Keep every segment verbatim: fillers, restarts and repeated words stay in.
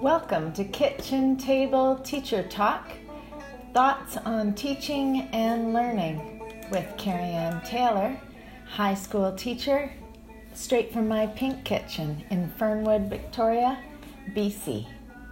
Welcome to Kitchen Table Teacher Talk, thoughts on teaching and learning with Carrie Ann Taylor, high school teacher, straight from my pink kitchen in Fernwood, Victoria, B C.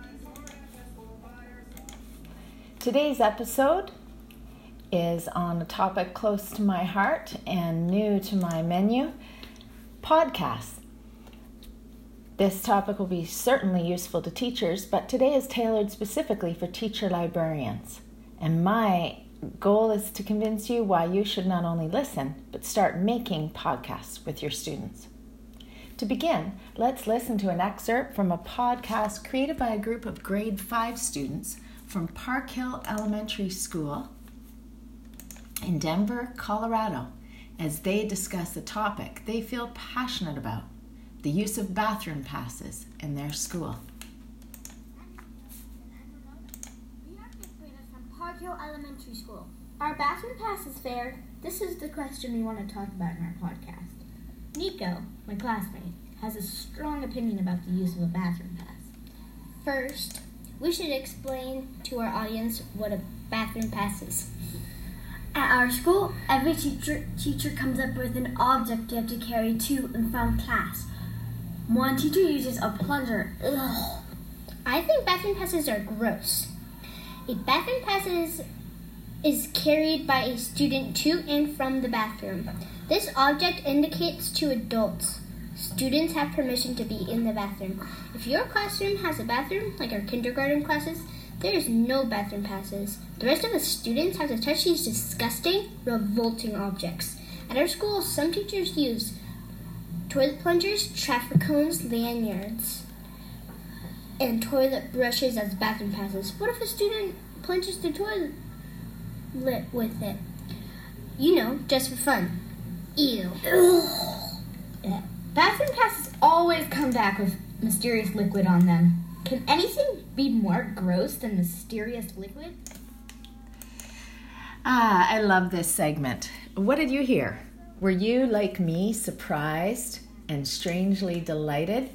Today's episode is on a topic close to my heart and new to my menu, podcasts. This topic will be certainly useful to teachers, but today is tailored specifically for teacher librarians. And my goal is to convince you why you should not only listen, but start making podcasts with your students. To begin, let's listen to an excerpt from a podcast created by a group of grade five students from Park Hill Elementary School in Denver, Colorado, as they discuss a topic they feel passionate about: the use of bathroom passes in their school. We are fifth graders from Park Hill Elementary School. Are bathroom passes fair? This is the question we want to talk about in our podcast. Nico, my classmate, has a strong opinion about the use of a bathroom pass. First, we should explain to our audience what a bathroom pass is. At our school, every teacher, teacher comes up with an object you have to carry to and from class. One teacher uses a plunger. Ugh. I think bathroom passes are gross. A bathroom pass is, is carried by a student to and from the bathroom. This object indicates to adults students have permission to be in the bathroom. If your classroom has a bathroom, like our kindergarten classes, there is no bathroom passes. The rest of the students have to touch these disgusting, revolting objects. At our school, some teachers use toilet plungers, traffic cones, lanyards, and toilet brushes as bathroom passes. What if a student plunges the toilet with it? You know, just for fun. Ew. Yeah. Bathroom passes always come back with mysterious liquid on them. Can anything be more gross than mysterious liquid? Ah, I love this segment. What did you hear? Were you, like me, surprised and strangely delighted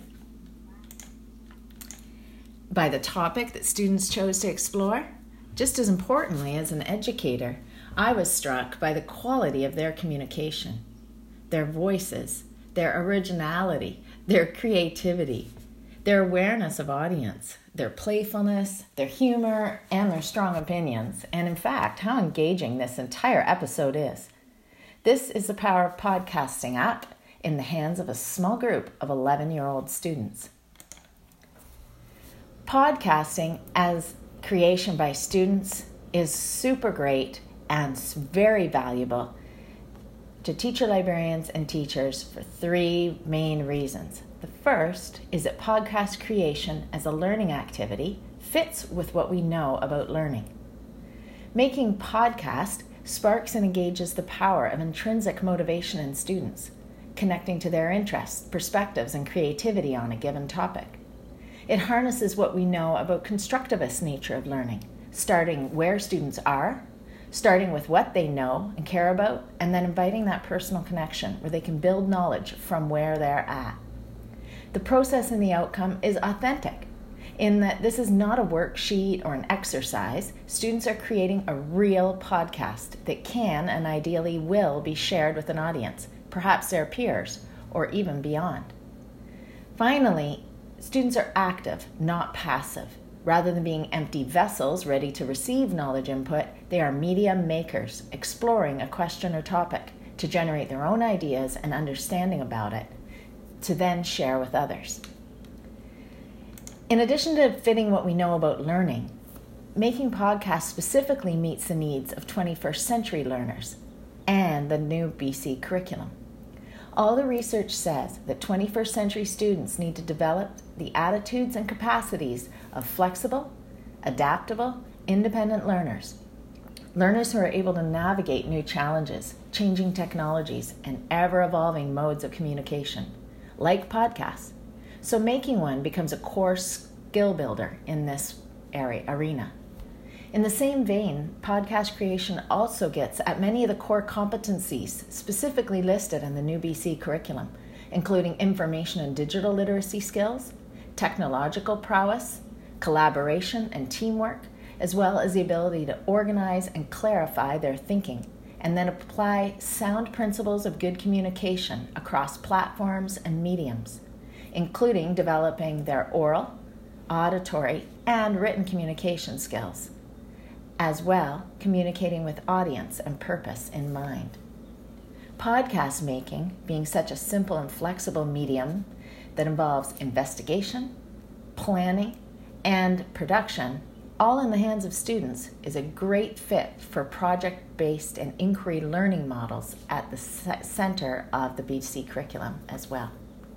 by the topic that students chose to explore? Just as importantly, as an educator, I was struck by the quality of their communication, their voices, their originality, their creativity, their awareness of audience, their playfulness, their humor, and their strong opinions, and in fact, how engaging this entire episode is. This is the power of podcasting up in the hands of a small group of eleven-year-old students. Podcasting as creation by students is super great and very valuable to teacher librarians and teachers for three main reasons. The first is that podcast creation as a learning activity fits with what we know about learning. Making podcast sparks and engages the power of intrinsic motivation in students, connecting to their interests, perspectives, and creativity on a given topic. It harnesses what we know about constructivist nature of learning, starting where students are, starting with what they know and care about, and then inviting that personal connection where they can build knowledge from where they're at. The process and the outcome is authentic, in that this is not a worksheet or an exercise. Students are creating a real podcast that can and ideally will be shared with an audience, perhaps their peers, or even beyond. Finally, students are active, not passive. Rather than being empty vessels ready to receive knowledge input, they are media makers, exploring a question or topic to generate their own ideas and understanding about it, to then share with others. In addition to fitting what we know about learning, making podcasts specifically meets the needs of twenty-first century learners and the new B C curriculum. All the research says that twenty-first century students need to develop the attitudes and capacities of flexible, adaptable, independent learners. Learners who are able to navigate new challenges, changing technologies, and ever-evolving modes of communication, like podcasts. So making one becomes a core skill builder in this area, arena. In the same vein, podcast creation also gets at many of the core competencies specifically listed in the new B C curriculum, including information and digital literacy skills, technological prowess, collaboration and teamwork, as well as the ability to organize and clarify their thinking, and then apply sound principles of good communication across platforms and mediums, including developing their oral, auditory, and written communication skills, as well communicating with audience and purpose in mind. Podcast making, being such a simple and flexible medium that involves investigation, planning, and production, all in the hands of students, is a great fit for project-based and inquiry learning models at the center of the B C curriculum as well.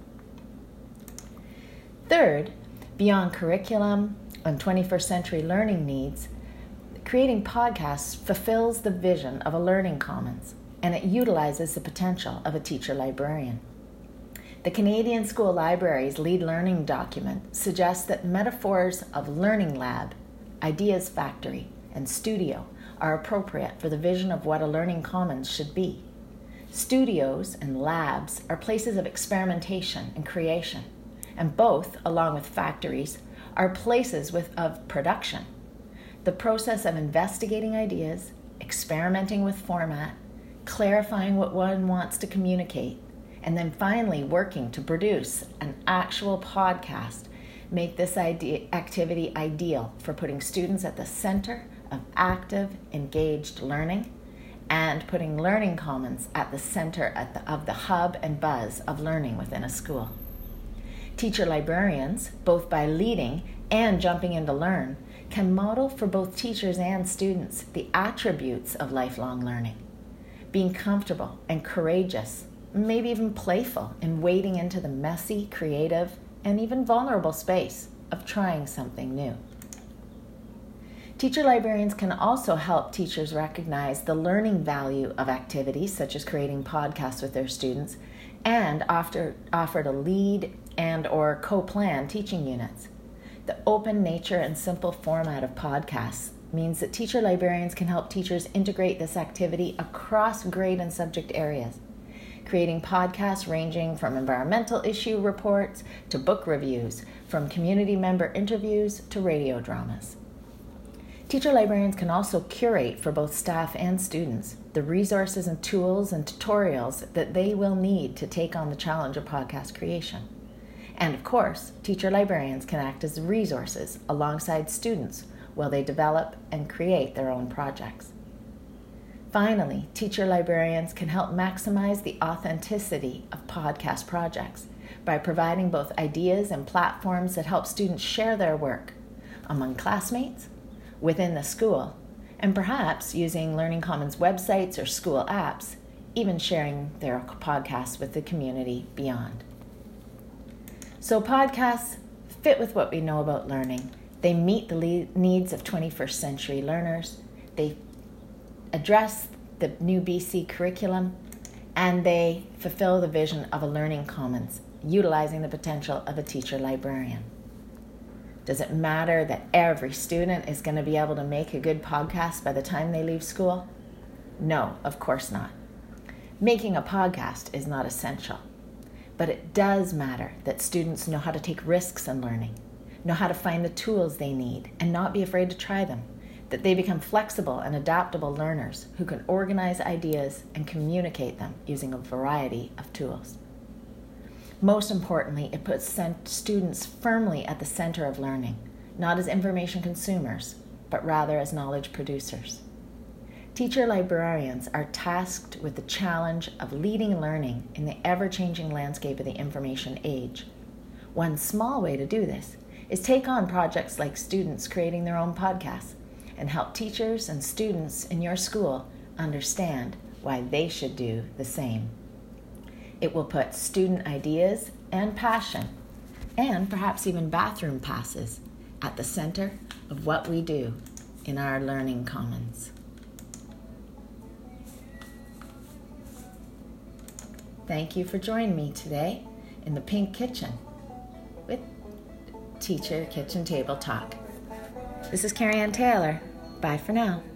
Third, beyond curriculum and twenty-first century learning needs, creating podcasts fulfills the vision of a learning commons, and it utilizes the potential of a teacher librarian. The Canadian School Library's lead learning document suggests that metaphors of learning lab, ideas factory, and studio are appropriate for the vision of what a learning commons should be. Studios and labs are places of experimentation and creation, and both, along with factories, are places with, of production. The process of investigating ideas, experimenting with format, clarifying what one wants to communicate, and then finally working to produce an actual podcast make this idea, activity ideal for putting students at the center of active, engaged learning and putting learning commons at the center at the, of the hub and buzz of learning within a school. Teacher librarians, both by leading and jumping in to learn, can model for both teachers and students the attributes of lifelong learning. Being comfortable and courageous, maybe even playful in wading into the messy, creative, and even vulnerable space of trying something new. Teacher librarians can also help teachers recognize the learning value of activities such as creating podcasts with their students and offer, offer to lead and or co-plan teaching units. The open nature and simple format of podcasts means that teacher librarians can help teachers integrate this activity across grade and subject areas, creating podcasts ranging from environmental issue reports to book reviews, from community member interviews to radio dramas. Teacher librarians can also curate for both staff and students the resources and tools and tutorials that they will need to take on the challenge of podcast creation. And of course, teacher librarians can act as resources alongside students while they develop and create their own projects. Finally, teacher librarians can help maximize the authenticity of podcast projects by providing both ideas and platforms that help students share their work among classmates, within the school, and perhaps using Learning Commons websites or school apps, even sharing their podcasts with the community beyond. So podcasts fit with what we know about learning. They meet the le- needs of twenty-first century learners. They address the new B C curriculum, and they fulfill the vision of a learning commons, utilizing the potential of a teacher librarian. Does it matter that every student is going to be able to make a good podcast by the time they leave school? No, of course not. Making a podcast is not essential, but it does matter that students know how to take risks in learning, know how to find the tools they need, and not be afraid to try them, that they become flexible and adaptable learners who can organize ideas and communicate them using a variety of tools. Most importantly, it puts students firmly at the center of learning, not as information consumers, but rather as knowledge producers. Teacher librarians are tasked with the challenge of leading learning in the ever-changing landscape of the information age. One small way to do this is take on projects like students creating their own podcasts and help teachers and students in your school understand why they should do the same. It will put student ideas and passion, and perhaps even bathroom passes, at the center of what we do in our learning commons. Thank you for joining me today in the Pink Kitchen with Teacher Kitchen Table Talk. This is Carrie Ann Taylor. Bye for now.